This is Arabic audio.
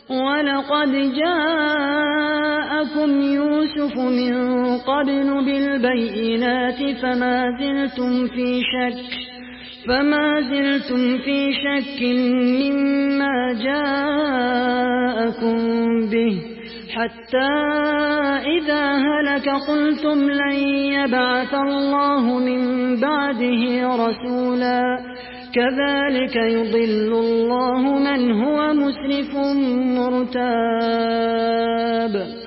ولقد جاءكم يوسف من قبل بالبينات فما زلتم في شك مما جاءكم به حتى إذا هلك قلتم لن يبعث الله من بعده رسولا كذلك يضل الله من هو مسرف مرتاب